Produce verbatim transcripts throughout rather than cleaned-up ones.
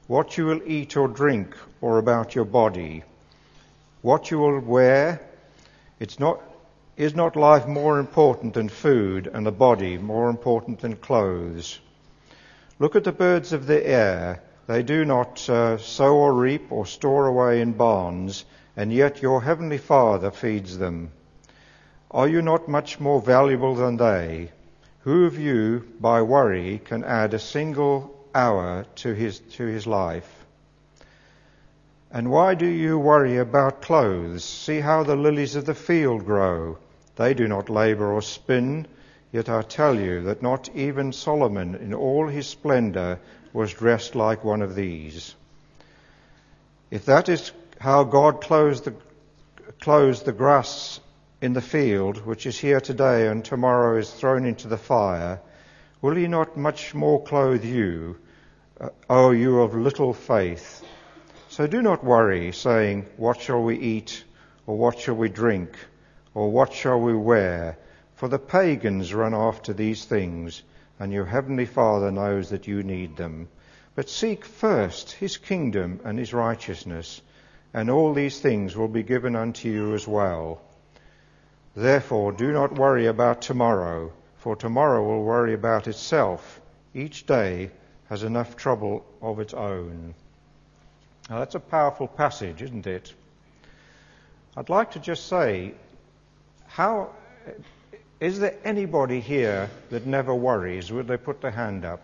what you will eat or drink, or about your body, what you will wear? It's not, is not life more important than food, and the body more important than clothes? Look at the birds of the air. They do not uh, sow or reap or store away in barns, and yet your heavenly Father feeds them. Are you not much more valuable than they? Who of you, by worry, can add a single hour to his to his life? And why do you worry about clothes? See how the lilies of the field grow. They do not labor or spin, yet I tell you that not even Solomon in all his splendor was dressed like one of these. If that is how God clothes the, clothes the grass in the field, which is here today and tomorrow is thrown into the fire, will he not much more clothe you, uh, O you of little faith? So do not worry, saying, what shall we eat, or what shall we drink, or what shall we wear? For the pagans run after these things, and your heavenly Father knows that you need them. But seek first his kingdom and his righteousness, and all these things will be given unto you as well. Therefore do not worry about tomorrow, for tomorrow will worry about itself. Each day has enough trouble of its own. Now that's a powerful passage, isn't it? I'd like to just say, how is there anybody here that never worries? Would they put their hand up?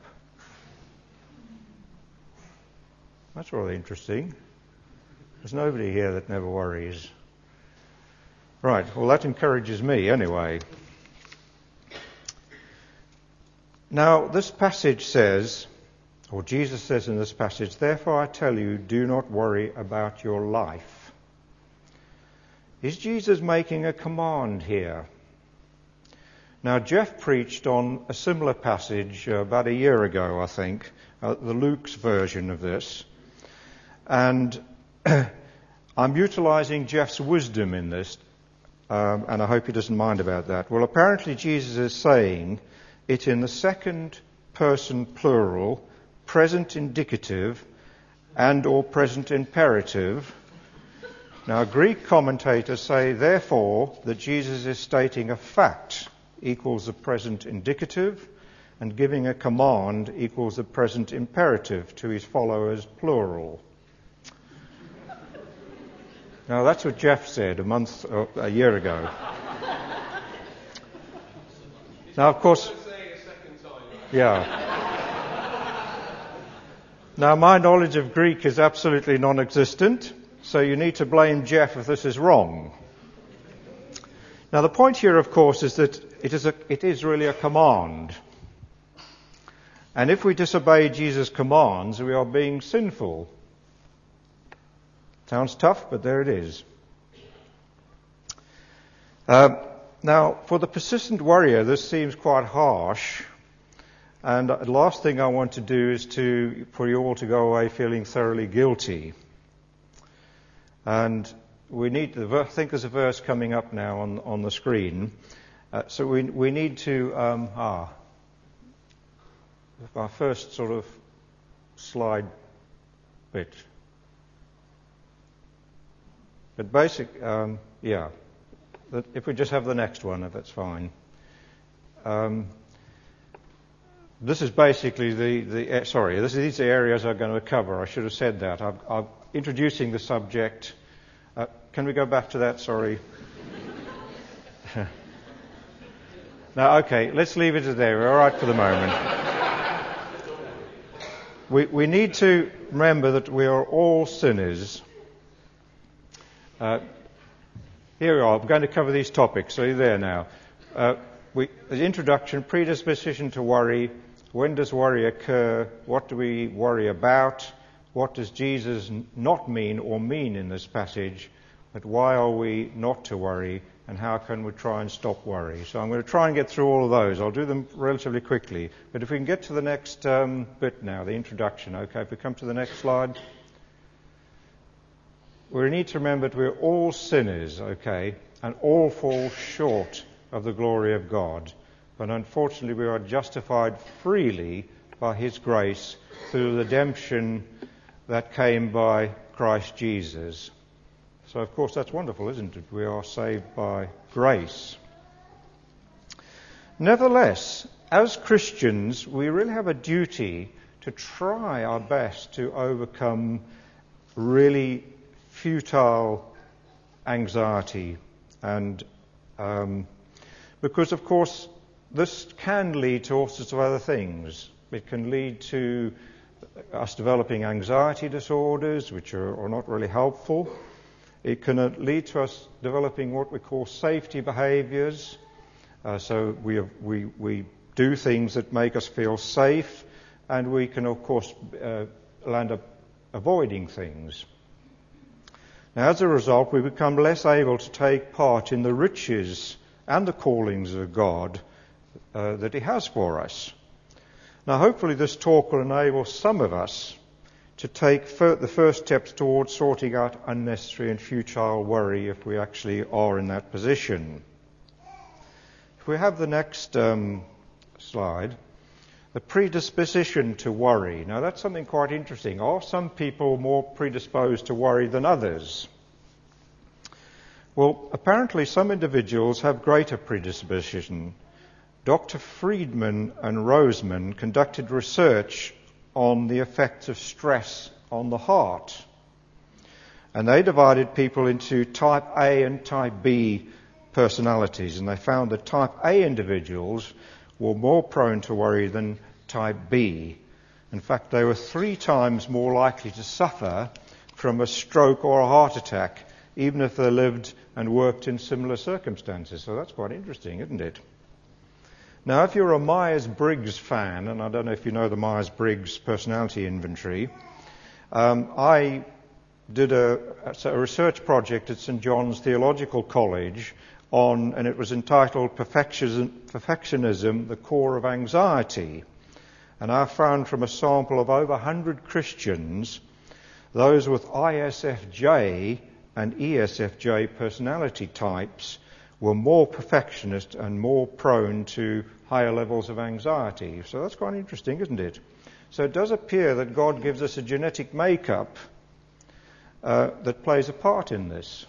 That's really interesting. There's nobody here that never worries. Right, well that encourages me anyway. Now this passage says, or Jesus says in this passage, therefore I tell you, do not worry about your life. Is Jesus making a command here? Now Jeff preached on a similar passage uh, about a year ago, I think, uh, the Luke's version of this. And I'm utilizing Jeff's wisdom in this, um, and I hope he doesn't mind about that. Well, apparently Jesus is saying it in the second person plural, present indicative, and or present imperative. Now, Greek commentators say, therefore, that Jesus is stating a fact equals the present indicative, and giving a command equals the present imperative to his followers, plural. Now, that's what Jeff said a month, uh, a year ago. Now, of course, yeah. Now, my knowledge of Greek is absolutely non-existent, so you need to blame Jeff if this is wrong. Now, the point here, of course, is that it is, a, it is really a command. And if we disobey Jesus' commands, we are being sinful. Sounds tough, but there it is. Uh, now, for the persistent worrier, this seems quite harsh. And the last thing I want to do is to for you all to go away feeling thoroughly guilty. And we need to, I think there's a verse coming up now on on the screen. Uh, so we we need to um, ah our first sort of slide bit. But basic, um, yeah. If we just have the next one, if that's fine. Um, This is basically the, the sorry, this, these are areas I'm going to cover. I should have said that. I'm, I'm introducing the subject. Uh, can we go back to that? Sorry. Now, okay, let's leave it there. We're all right for the moment. we, we need to remember that we are all sinners. Uh, here we are. I'm going to cover these topics. So you're there now. Uh, we, the introduction, predisposition to worry. When does worry occur? What do we worry about? What does Jesus not mean or mean in this passage? But why are we not to worry? And how can we try and stop worry? So I'm going to try and get through all of those. I'll do them relatively quickly. But if we can get to the next um, bit now, the introduction. Okay, if we come to the next slide. We need to remember that we're all sinners, okay, and all fall short of the glory of God. But unfortunately, we are justified freely by His grace through the redemption that came by Christ Jesus. So, of course, that's wonderful, isn't it? We are saved by grace. Nevertheless, as Christians, we really have a duty to try our best to overcome really futile anxiety. And um, because, of course, this can lead to all sorts of other things. It can lead to us developing anxiety disorders, which are, are not really helpful. It can uh, lead to us developing what we call safety behaviors. Uh, so we, have, we, we do things that make us feel safe, and we can, of course, uh, land up avoiding things. Now, as a result, we become less able to take part in the riches and the callings of God uh, that He has for us. Now, hopefully this talk will enable some of us to take fir- the first steps towards sorting out unnecessary and futile worry if we actually are in that position. If we have the next um, slide, the predisposition to worry. Now, that's something quite interesting. Are some people more predisposed to worry than others? Well, apparently some individuals have greater predisposition. Doctor Friedman and Roseman conducted research on the effects of stress on the heart. And they divided people into type A and type B personalities, and they found that type A individuals were more prone to worry than type B. In fact, they were three times more likely to suffer from a stroke or a heart attack, even if they lived and worked in similar circumstances. So that's quite interesting, isn't it? Now, if you're a Myers-Briggs fan, and I don't know if you know the Myers-Briggs personality inventory, um, I did a, a research project at Saint John's Theological College on, and it was entitled Perfectionism, the Core of Anxiety. And I found from a sample of over one hundred Christians, those with I S F J and E S F J personality types were more perfectionist and more prone to higher levels of anxiety. So that's quite interesting, isn't it? So it does appear that God gives us a genetic makeup uh, that plays a part in this.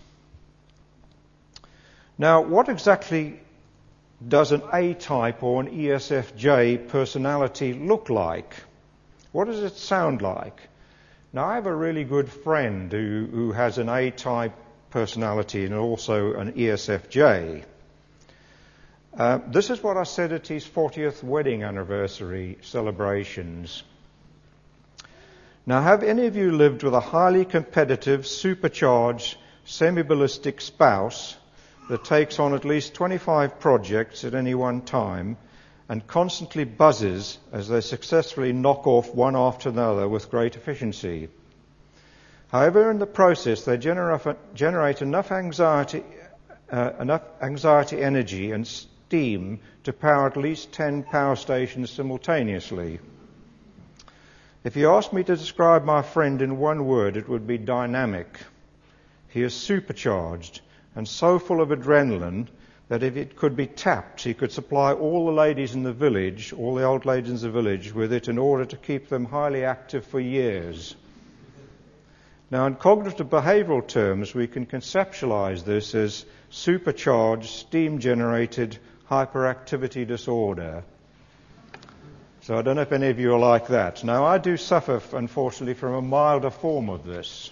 Now, what exactly does an A-type or an E S F J personality look like? What does it sound like? Now, I have a really good friend who, who has an A-type personality and also an E S F J. Uh, this is what I said at his fortieth wedding anniversary celebrations. Now, have any of you lived with a highly competitive, supercharged, semi-ballistic spouse that takes on at least twenty-five projects at any one time and constantly buzzes as they successfully knock off one after another with great efficiency? However, in the process, they generate enough anxiety, uh, enough anxiety energy and steam to power at least ten power stations simultaneously. If you asked me to describe my friend in one word, it would be dynamic. He is supercharged and so full of adrenaline that if it could be tapped, he could supply all the ladies in the village, all the old ladies in the village, with it in order to keep them highly active for years. Now, in cognitive behavioral terms, we can conceptualize this as supercharged, steam-generated hyperactivity disorder. So I don't know if any of you are like that. Now, I do suffer, unfortunately, from a milder form of this.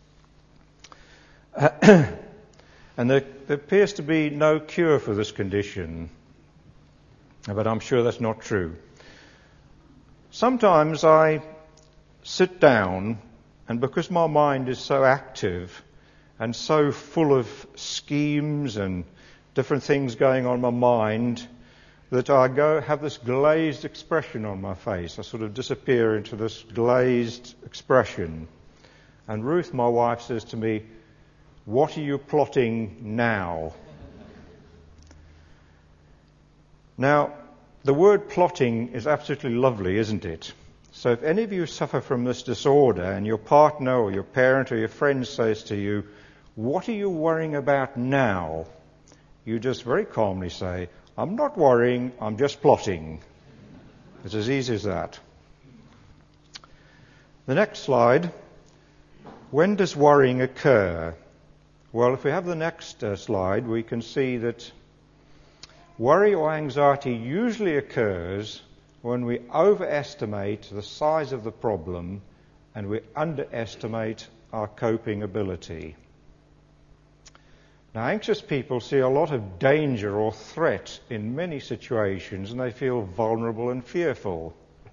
And there, there appears to be no cure for this condition, but I'm sure that's not true. Sometimes I sit down, and because my mind is so active and so full of schemes and different things going on in my mind, that I go have this glazed expression on my face. I sort of disappear into this glazed expression. And Ruth, my wife, says to me, "What are you plotting now?" Now, the word plotting is absolutely lovely, isn't it? So if any of you suffer from this disorder and your partner or your parent or your friend says to you, "What are you worrying about now?" you just very calmly say, "I'm not worrying, I'm just plotting." It's as easy as that. The next slide When does worrying occur? Well, if we have the next uh, slide, we can see that worry or anxiety usually occurs when we overestimate the size of the problem and we underestimate our coping ability. Now, anxious people see a lot of danger or threat in many situations, and they feel vulnerable and fearful.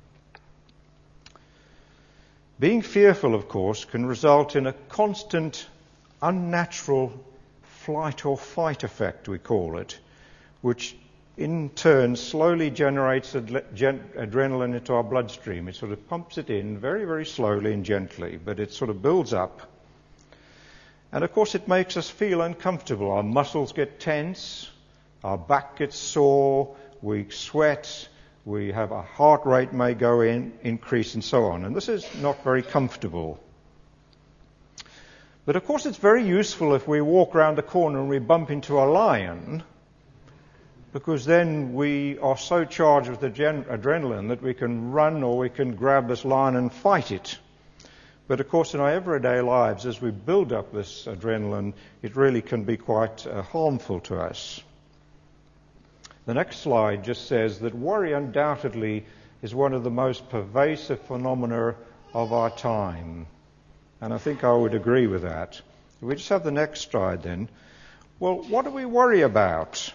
Being fearful, of course, can result in a constant, unnatural flight or fight effect, we call it, which in turn slowly generates adrenaline into our bloodstream. It sort of pumps it in very, very slowly and gently, but it sort of builds up. And of course it makes us feel uncomfortable. Our muscles get tense, our back gets sore, we sweat, we have our heart rate may go in, increase and so on. And this is not very comfortable. But of course it's very useful if we walk around the corner and we bump into a lion, because then we are so charged with adrenaline that we can run or we can grab this lion and fight it. But of course in our everyday lives, as we build up this adrenaline, it really can be quite uh, harmful to us. The next slide just says that worry undoubtedly is one of the most pervasive phenomena of our time. And I think I would agree with that. We just have the next slide then. Well, what do we worry about?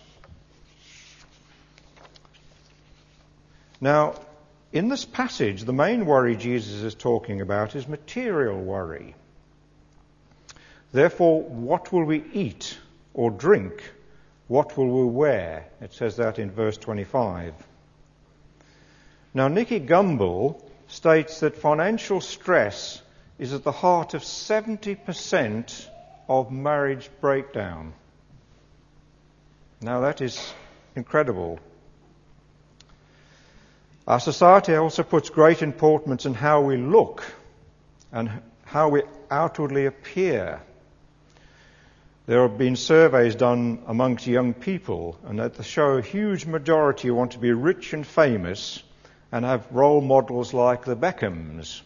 Now, in this passage, the main worry Jesus is talking about is material worry. Therefore, what will we eat or drink? What will we wear? It says that in verse twenty-five. Now, Nicky Gumbel states that financial stress is at the heart of seventy percent of marriage breakdown. Now, that is incredible. Our society also puts great importance in how we look and how we outwardly appear. There have been surveys done amongst young people, and that show a huge majority want to be rich and famous and have role models like the Beckhams.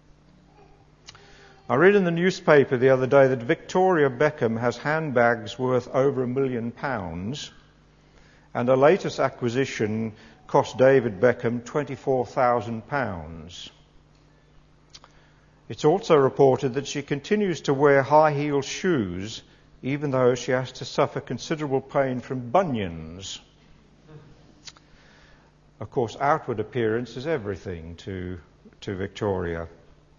I read in the newspaper the other day that Victoria Beckham has handbags worth over a million pounds, and her latest acquisition cost David Beckham twenty-four thousand pounds. It's also reported that she continues to wear high-heeled shoes even though she has to suffer considerable pain from bunions. Of course, outward appearance is everything to, to Victoria.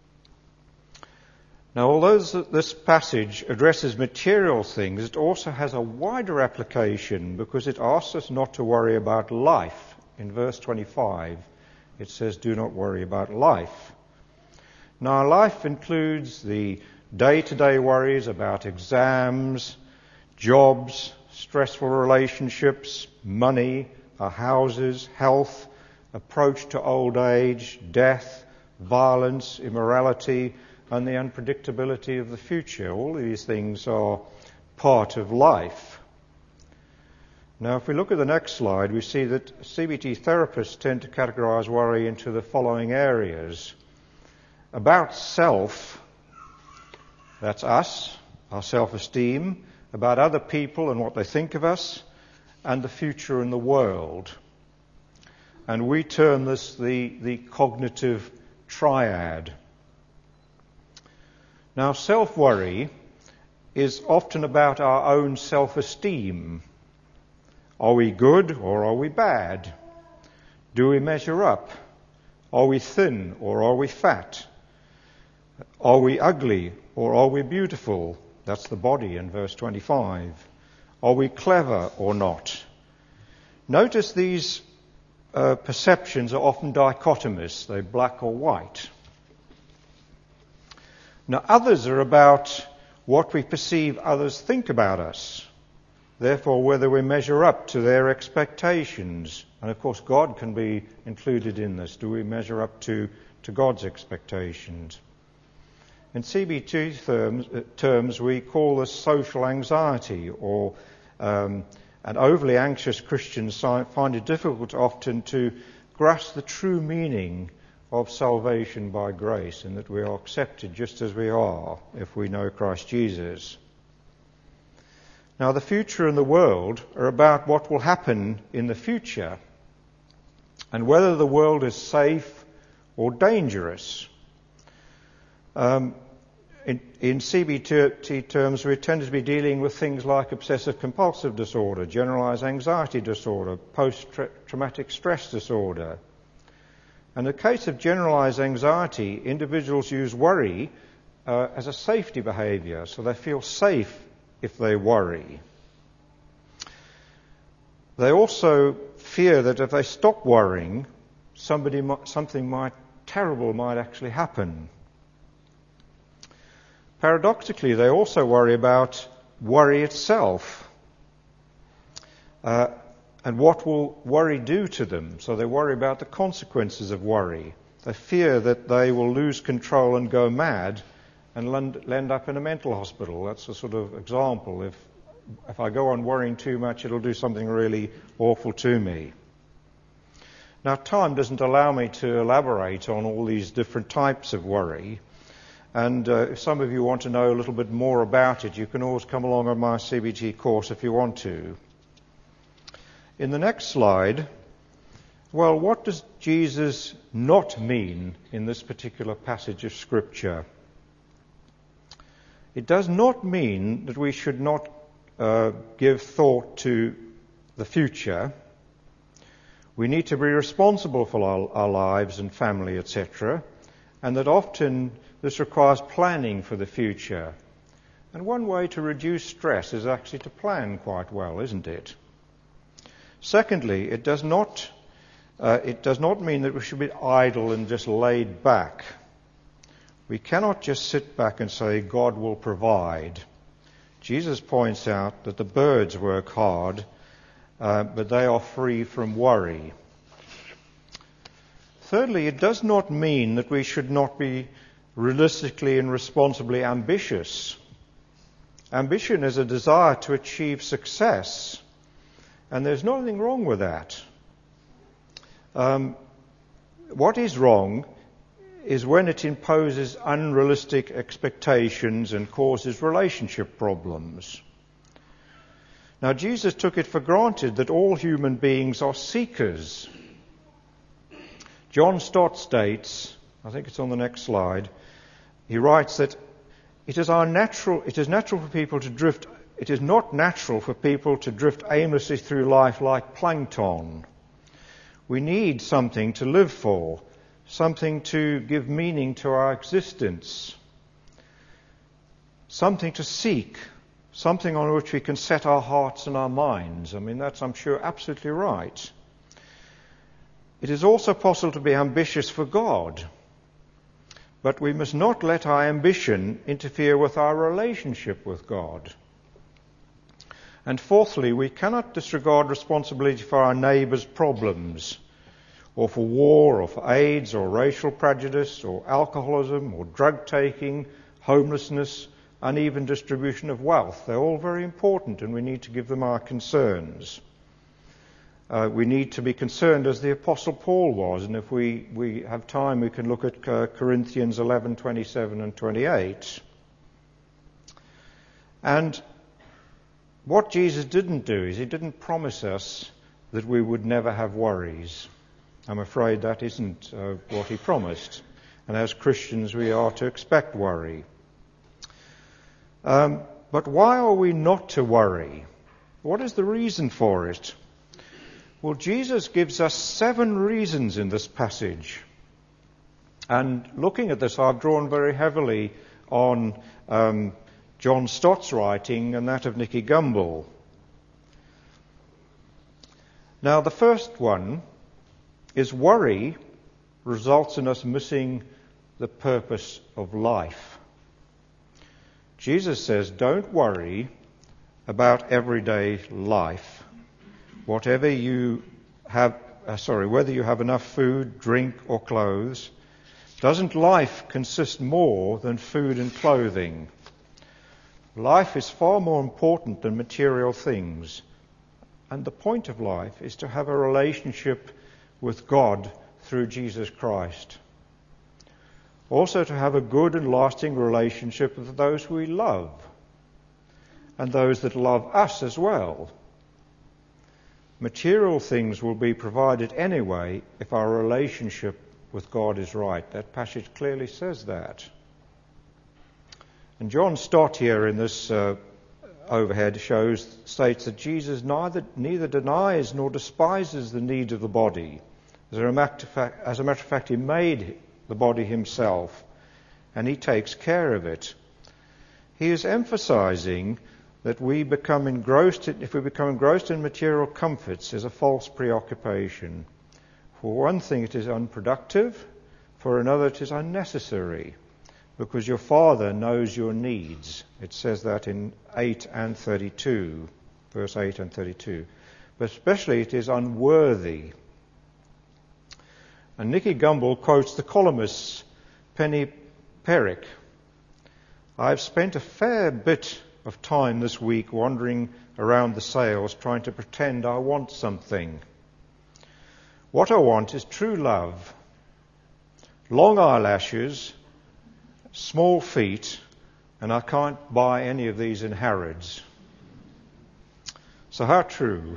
Now, although this passage addresses material things, it also has a wider application because it asks us not to worry about life. In verse twenty-five, it says, do not worry about life. Now, life includes the day-to-day worries about exams, jobs, stressful relationships, money, our houses, health, approach to old age, death, violence, immorality, and the unpredictability of the future. All of these things are part of life. Now, if we look at the next slide, we see that C B T therapists tend to categorize worry into the following areas. About self, that's us, our self-esteem, about other people and what they think of us, and the future and the world. And we term this the, the cognitive triad. Now, self-worry is often about our own self-esteem. Are we good or are we bad? Do we measure up? Are we thin or are we fat? Are we ugly or are we beautiful? That's the body in verse twenty-five. Are we clever or not? Notice these uh, perceptions are often dichotomous. They're black or white. Now, others are about what we perceive others think about us. Therefore, whether we measure up to their expectations. And of course, God can be included in this. Do we measure up to, to God's expectations? In C B T terms, uh, terms, we call this social anxiety, or um, and overly anxious Christians find it difficult often to grasp the true meaning of salvation by grace, and that we are accepted just as we are if we know Christ Jesus. Now, the future and the world are about what will happen in the future and whether the world is safe or dangerous. Um, in, in C B T terms, we tend to be dealing with things like obsessive compulsive disorder, generalized anxiety disorder, post-traumatic stress disorder. In the case of generalized anxiety, individuals use worry uh, as a safety behavior, so they feel safe if they worry. They also fear that if they stop worrying, somebody might, something might terrible might actually happen. Paradoxically, they also worry about worry itself uh, and what will worry do to them. So they worry about the consequences of worry. They fear that they will lose control and go mad and end up in a mental hospital. That's a sort of example. If if I go on worrying too much, it'll do something really awful to me. Now, time doesn't allow me to elaborate on all these different types of worry. And uh, if some of you want to know a little bit more about it, you can always come along on my C B T course if you want to. In the next slide, well, what does Jesus not mean in this particular passage of Scripture? It does not mean that we should not uh, give thought to the future. We need to be responsible for our, our lives and family, et cetera, and that often this requires planning for the future. And one way to reduce stress is actually to plan quite well, isn't it? Secondly, it does not uh, it does not mean that we should be idle and just laid back. We cannot just sit back and say, God will provide. Jesus points out that the birds work hard, uh, but they are free from worry. Thirdly, it does not mean that we should not be realistically and responsibly ambitious. Ambition is a desire to achieve success, and there's nothing wrong with that. Um, what is wrong is when it imposes unrealistic expectations and causes relationship problems. Now, Jesus took it for granted that all human beings are seekers. John Stott states, I think it's on the next slide, he writes that it is our natural, it is natural for people to drift, it is not natural for people to drift aimlessly through life like plankton. We need something to live for, something to give meaning to our existence, something to seek, something on which we can set our hearts and our minds. I mean, that's, I'm sure, absolutely right. It is also possible to be ambitious for God, but we must not let our ambition interfere with our relationship with God. And fourthly, we cannot disregard responsibility for our neighbours' problems, or for war, or for AIDS, or racial prejudice, or alcoholism, or drug taking, homelessness, uneven distribution of wealth. They're all very important, and we need to give them our concerns. Uh, we need to be concerned as the Apostle Paul was, and if we, we have time, we can look at uh, Corinthians eleven, twenty-seven and twenty-eight. And what Jesus didn't do is he didn't promise us that we would never have worries. I'm afraid that isn't uh, what he promised. And as Christians, we are to expect worry. Um, but why are we not to worry? What is the reason for it? Well, Jesus gives us seven reasons in this passage. And looking at this, I've drawn very heavily on um, John Stott's writing and that of Nicky Gumbel. Now, the first one is worry results in us missing the purpose of life. Jesus says, don't worry about everyday life. Whatever you have, uh, sorry, whether you have enough food, drink, or clothes, doesn't life consist more than food and clothing? Life is far more important than material things. And the point of life is to have a relationship with God through Jesus Christ. Also to have a good and lasting relationship with those we love and those that love us as well. Material things will be provided anyway if our relationship with God is right. That passage clearly says that. And John Stott here in this uh, overhead shows, states that Jesus neither, neither denies nor despises the needs of the body. As a matter of fact, as a matter of fact, he made the body himself and he takes care of it. He is emphasizing that we become engrossed in, if we become engrossed in material comforts, is a false preoccupation. For one thing, it is unproductive. For another, it is unnecessary, because your Father knows your needs. It says that in eight and thirty-two, verse eight and thirty-two. But especially, it is unworthy. And Nicky Gumbel quotes the columnist Penny Perrick. I've spent a fair bit of time this week wandering around the sales trying to pretend I want something. What I want is true love, long eyelashes, small feet, and I can't buy any of these in Harrods. So how true?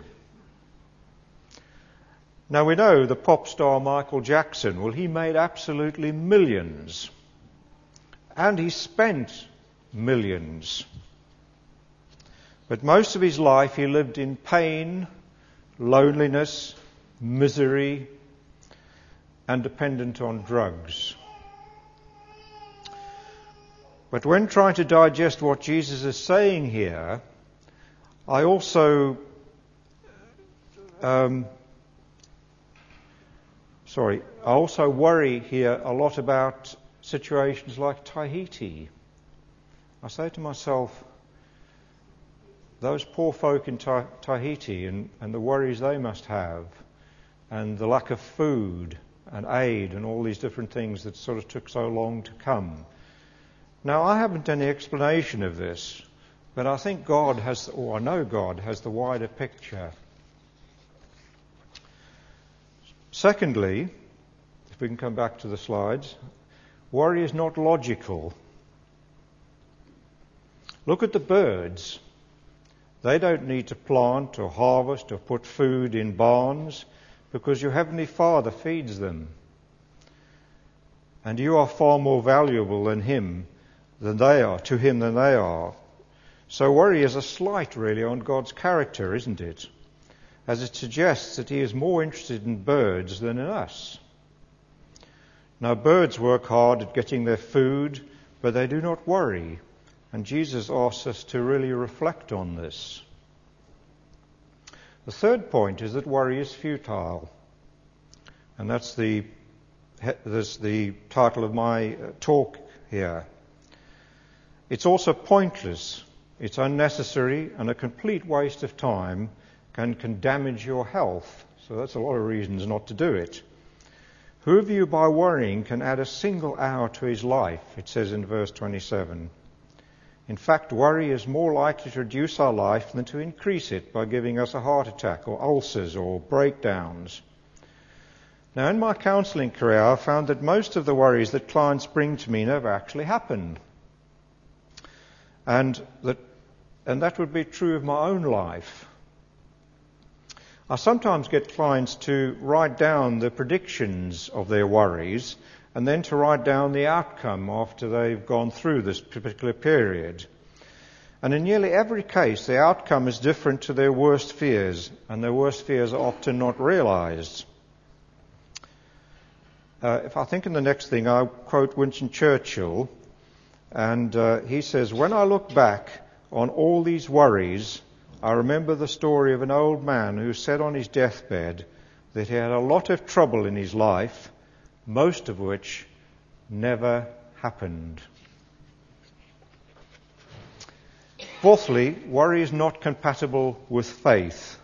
Now we know the pop star Michael Jackson, well, he made absolutely millions. And he spent millions. But most of his life he lived in pain, loneliness, misery, and dependent on drugs. But when trying to digest what Jesus is saying here, I also, um, sorry, I also worry here a lot about situations like Tahiti. I say to myself, those poor folk in Ta- Tahiti and, and the worries they must have, and the lack of food and aid and all these different things that sort of took so long to come. Now, I haven't any explanation of this, but I think God has, or I know God has the wider picture. Secondly, if we can come back to the slides, worry is not logical. Look at the birds. They don't need to plant or harvest or put food in barns because your Heavenly Father feeds them. And you are far more valuable than Him, than they are, to Him than they are. So worry is a slight really on God's character, isn't it? As it suggests that He is more interested in birds than in us. Now birds work hard at getting their food, but they do not worry. And Jesus asks us to really reflect on this. The third point is that worry is futile. And that's the, that's the title of my talk here. It's also pointless. It's unnecessary and a complete waste of time and can damage your health. So that's a lot of reasons not to do it. Who of you by worrying can add a single hour to his life? It says in verse twenty-seven. In fact, worry is more likely to reduce our life than to increase it by giving us a heart attack or ulcers or breakdowns. Now, in my counselling career, I found that most of the worries that clients bring to me never actually happen. And that, and that would be true of my own life. I sometimes get clients to write down the predictions of their worries and then to write down the outcome after they've gone through this particular period. And in nearly every case, the outcome is different to their worst fears, and their worst fears are often not realized. Uh, if I think in the next thing, I'll quote Winston Churchill, and uh, he says, "When I look back on all these worries, I remember the story of an old man who said on his deathbed that he had a lot of trouble in his life, most of which never happened." Fourthly, worry is not compatible with faith.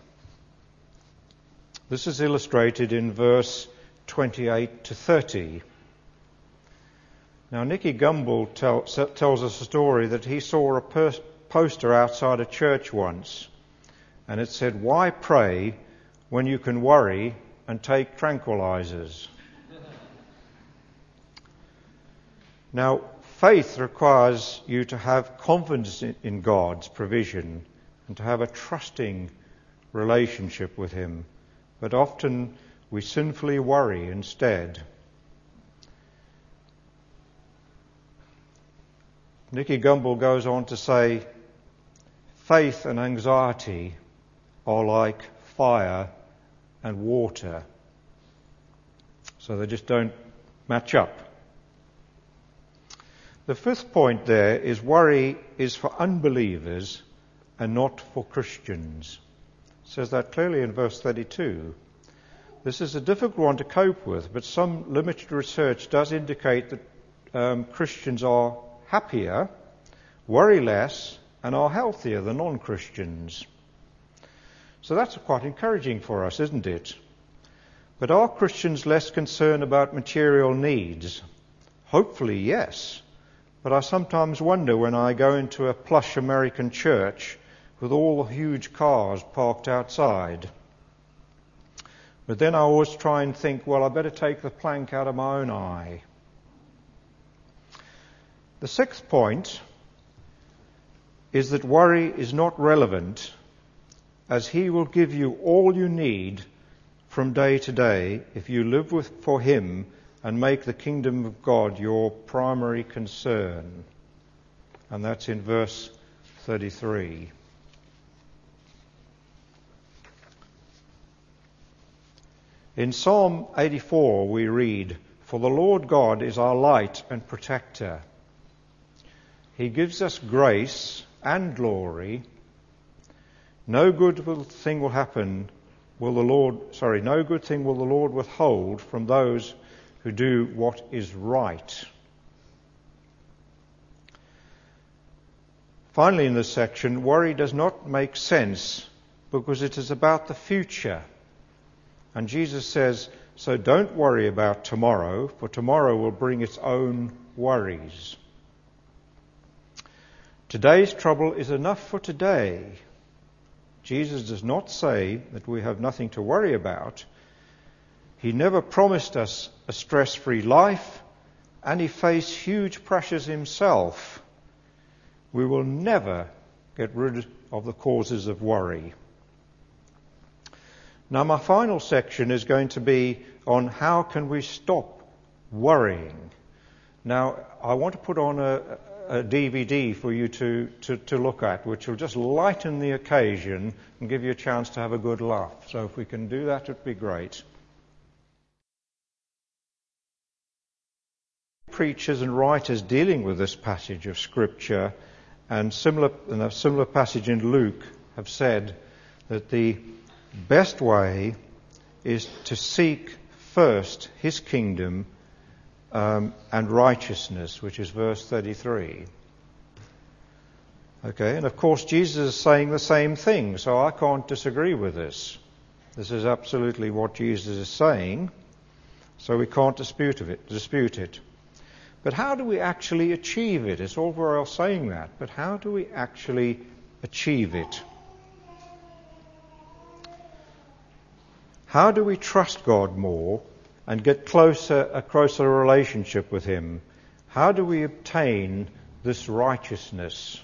This is illustrated in verse twenty-eight to thirty. Now, Nicky Gumbel tell, tells us a story that he saw a per- poster outside a church once, and it said, "Why pray when you can worry and take tranquilizers?" Now, faith requires you to have confidence in God's provision and to have a trusting relationship with him. But often we sinfully worry instead. Nicky Gumbel goes on to say, faith and anxiety are like fire and water. So they just don't match up. The fifth point there is worry is for unbelievers and not for Christians. It says that clearly in verse thirty-two. This is a difficult one to cope with, but some limited research does indicate that um, Christians are happier, worry less, and are healthier than non-Christians. So that's quite encouraging for us, isn't it? But are Christians less concerned about material needs? Hopefully, yes. But I sometimes wonder when I go into a plush American church with all the huge cars parked outside. But then I always try and think, well, I better take the plank out of my own eye. The sixth point is that worry is not relevant, as he will give you all you need from day to day if you live with, for him and make the kingdom of God your primary concern. And that's in verse thirty-three. In Psalm eighty-four we read, "For the Lord God is our light and protector. He gives us grace and glory. No good thing will happen, will the Lord, sorry, no good thing will the Lord withhold from those who do what is right." Finally, in this section, worry does not make sense because it is about the future. And Jesus says, so don't worry about tomorrow, for tomorrow will bring its own worries. Today's trouble is enough for today. Jesus does not say that we have nothing to worry about. He never promised us a stress-free life, and he faced huge pressures himself. We will never get rid of the causes of worry. Now, my final section is going to be on how can we stop worrying. Now, I want to put on a, a D V D for you to, to, to look at, which will just lighten the occasion and give you a chance to have a good laugh. So if we can do that, it would be great. Preachers and writers dealing with this passage of Scripture and similar and a similar passage in Luke have said that the best way is to seek first his kingdom um, and righteousness, which is verse thirty-three. Okay, and of course Jesus is saying the same thing, so I can't disagree with this. This is absolutely what Jesus is saying, so we can't dispute of it, dispute it. But how do we actually achieve it? It's all very well saying that, but how do we actually achieve it? How do we trust God more and get closer, a closer relationship with him? How do we obtain this righteousness?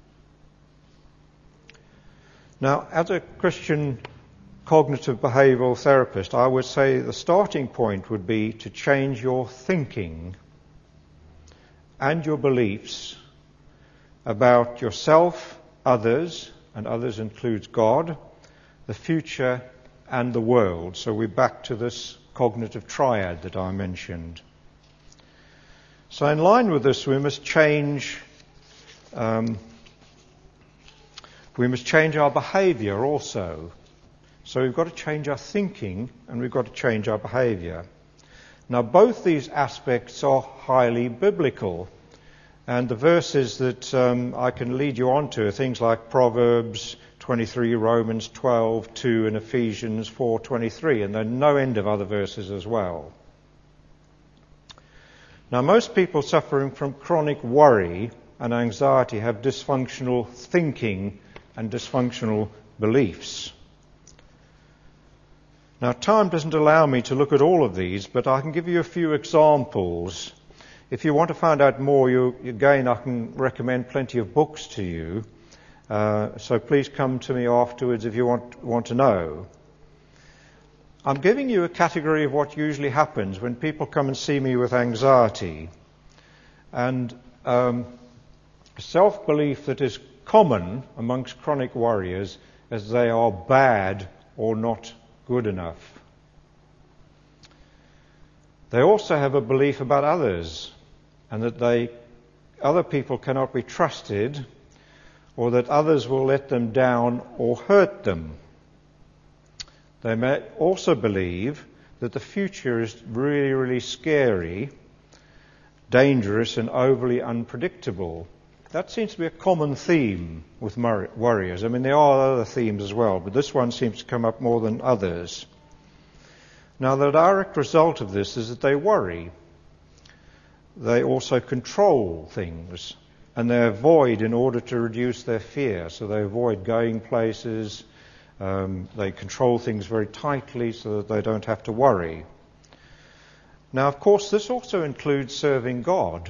Now, as a Christian cognitive behavioral therapist, I would say the starting point would be to change your thinking and your beliefs about yourself, others, and others includes God, the future, and the world. So we're back to this cognitive triad that I mentioned. So in line with this, we must change um, we must change our behaviour also. So we've got to change our thinking and we've got to change our behaviour. Now both these aspects are highly biblical, and the verses that um, I can lead you on to are things like Proverbs twenty-three, Romans twelve, two, and Ephesians four twenty-three, and there are no end of other verses as well. Now, most people suffering from chronic worry and anxiety have dysfunctional thinking and dysfunctional beliefs. Now, time doesn't allow me to look at all of these, but I can give you a few examples. If you want to find out more, you, again, I can recommend plenty of books to you. Uh, so please come to me afterwards if you want, want to know. I'm giving you a category of what usually happens when people come and see me with anxiety. And um, self-belief that is common amongst chronic worriers is they are bad or not good enough. They also have a belief about others, and that they, other people cannot be trusted, or that others will let them down or hurt them. They may also believe that the future is really, really scary, dangerous, and overly unpredictable. That seems to be a common theme with worriers. I mean, there are other themes as well, but this one seems to come up more than others. Now, the direct result of this is that they worry. They also control things, and they avoid in order to reduce their fear. So they avoid going places. Um, they control things very tightly so that they don't have to worry. Now, of course, this also includes serving God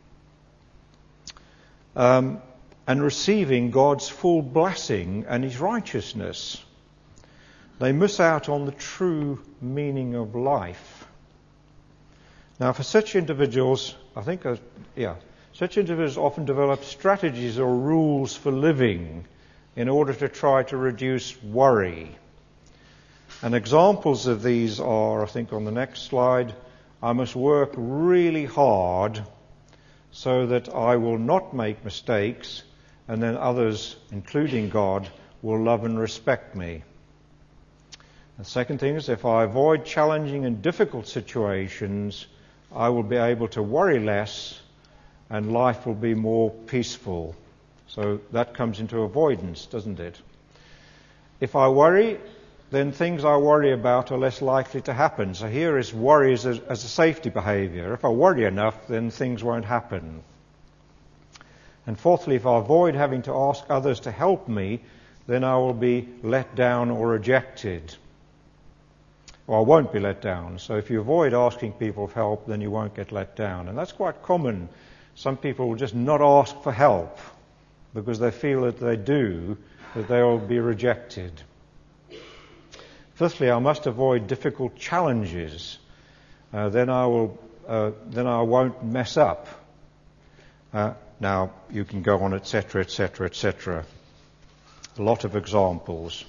um, and receiving God's full blessing and His righteousness. They miss out on the true meaning of life. Now, for such individuals, I think, uh, yeah, such individuals often develop strategies or rules for living in order to try to reduce worry. And examples of these are, I think, on the next slide. I must work really hard so that I will not make mistakes, and then others, including God, will love and respect me. The second thing is, if I avoid challenging and difficult situations, I will be able to worry less and life will be more peaceful. So that comes into avoidance, doesn't it? If I worry, then things I worry about are less likely to happen. So here is worry as a, as a safety behavior. If I worry enough, then things won't happen. And fourthly, if I avoid having to ask others to help me, then I will be let down or rejected. Or I won't be let down. So if you avoid asking people for help, then you won't get let down. And that's quite common. Some people will just not ask for help because they feel that they do, that they will be rejected. Fifthly, I must avoid difficult challenges. Uh, then I will, uh, then I won't mess up. Uh, now you can go on, et cetera, et cetera, et cetera. A lot of examples.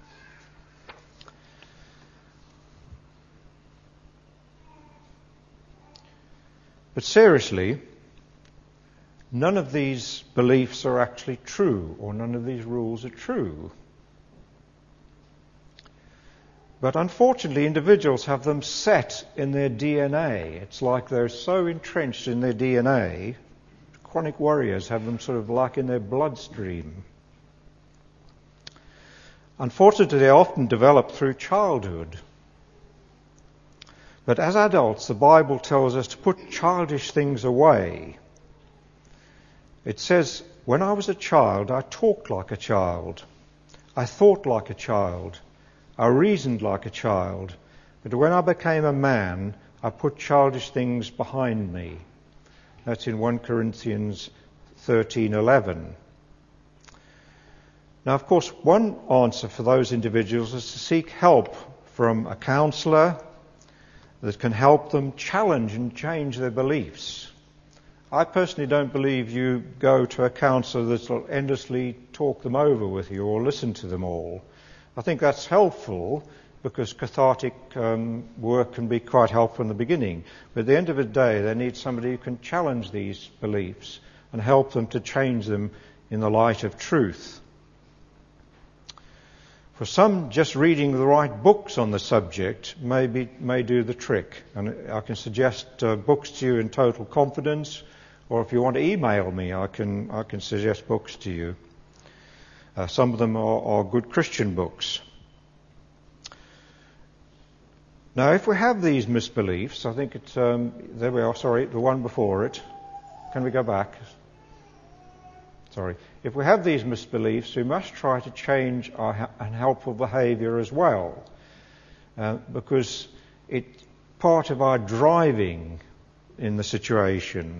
But seriously, none of these beliefs are actually true, or none of these rules are true. But unfortunately, individuals have them set in their D N A. It's like they're so entrenched in their D N A. Chronic worriers have them sort of like in their bloodstream. Unfortunately, they often develop through childhood. But as adults, the Bible tells us to put childish things away. It says, when I was a child, I talked like a child. I thought like a child. I reasoned like a child. But when I became a man, I put childish things behind me. That's in First Corinthians thirteen eleven. Now, of course, one answer for those individuals is to seek help from a counsellor that can help them challenge and change their beliefs. I personally don't believe you go to a counsellor that will endlessly talk them over with you or listen to them all. I think that's helpful because cathartic um, work can be quite helpful in the beginning. But at the end of the day, they need somebody who can challenge these beliefs and help them to change them in the light of truth. For some, just reading the right books on the subject may, be, may do the trick. And I can suggest uh, books to you in total confidence, or if you want to email me, I can, I can suggest books to you. Uh, some of them are, are good Christian books. Now, if we have these misbeliefs, I think it's, um, there we are, sorry, the one before it. Can we go back? Sorry. If we have these misbeliefs, we must try to change our ha- unhelpful behaviour as well, uh, because it's part of our driving in the situation.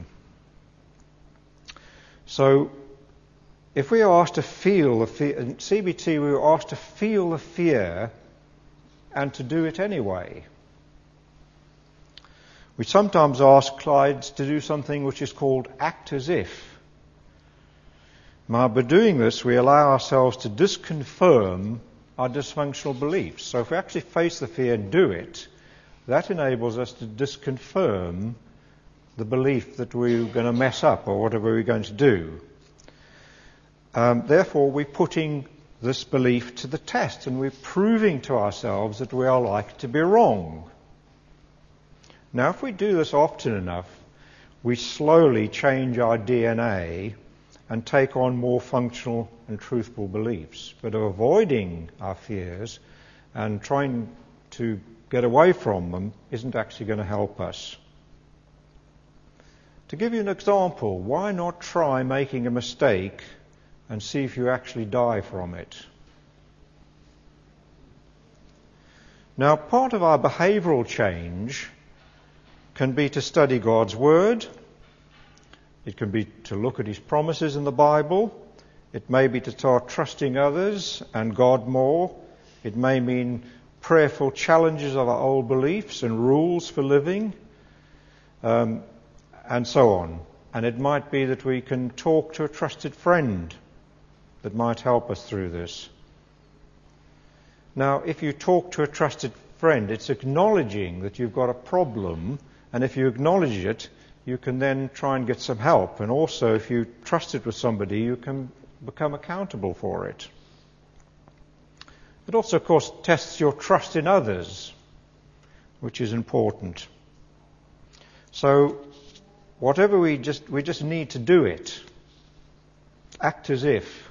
So, if we are asked to feel the fear, in C B T we were asked to feel the fear and to do it anyway. We sometimes ask clients to do something which is called act as if. Now, by doing this, we allow ourselves to disconfirm our dysfunctional beliefs. So if we actually face the fear and do it, that enables us to disconfirm the belief that we're going to mess up or whatever we're going to do. Um, therefore, we're putting this belief to the test, and we're proving to ourselves that we are likely to be wrong. Now, if we do this often enough, we slowly change our D N A and take on more functional and truthful beliefs. But avoiding our fears and trying to get away from them isn't actually going to help us. To give you an example, why not try making a mistake and see if you actually die from it? Now, part of our behavioral change can be to study God's Word. It can be to look at His promises in the Bible. It may be to start trusting others and God more. It may mean prayerful challenges of our old beliefs and rules for living, um, and so on. And it might be that we can talk to a trusted friend that might help us through this. Now, if you talk to a trusted friend, it's acknowledging that you've got a problem, and if you acknowledge it, you can then try and get some help. And also, if you trust it with somebody, you can become accountable for it. It also, of course, tests your trust in others, which is important. So, whatever we just, we just need to do it. Act as if.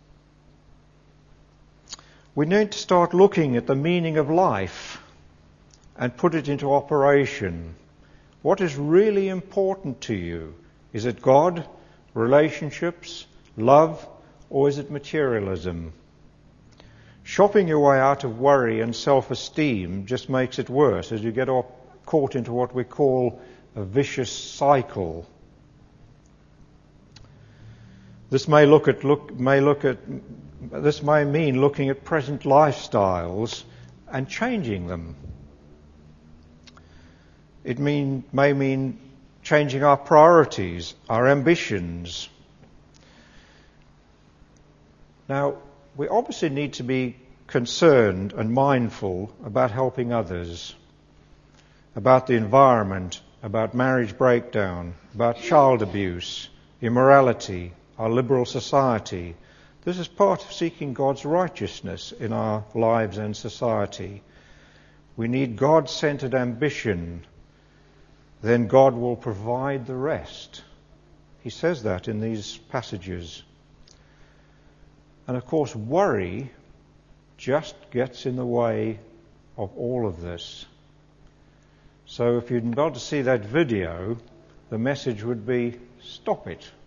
We need to start looking at the meaning of life and put it into operation. What is really important to you? Is it God, relationships, love, or is it materialism? Shopping your way out of worry and self-esteem just makes it worse as you get caught into what we call a vicious cycle. This may look at look may look at this may mean looking at present lifestyles and changing them. It mean, may mean changing our priorities, our ambitions. Now, we obviously need to be concerned and mindful about helping others, about the environment, about marriage breakdown, about child abuse, immorality, our liberal society. This is part of seeking God's righteousness in our lives and society. We need God-centered ambition. Then God will provide the rest. He says that in these passages. And of course, worry just gets in the way of all of this. So if you'd got to see that video, the message would be, stop it.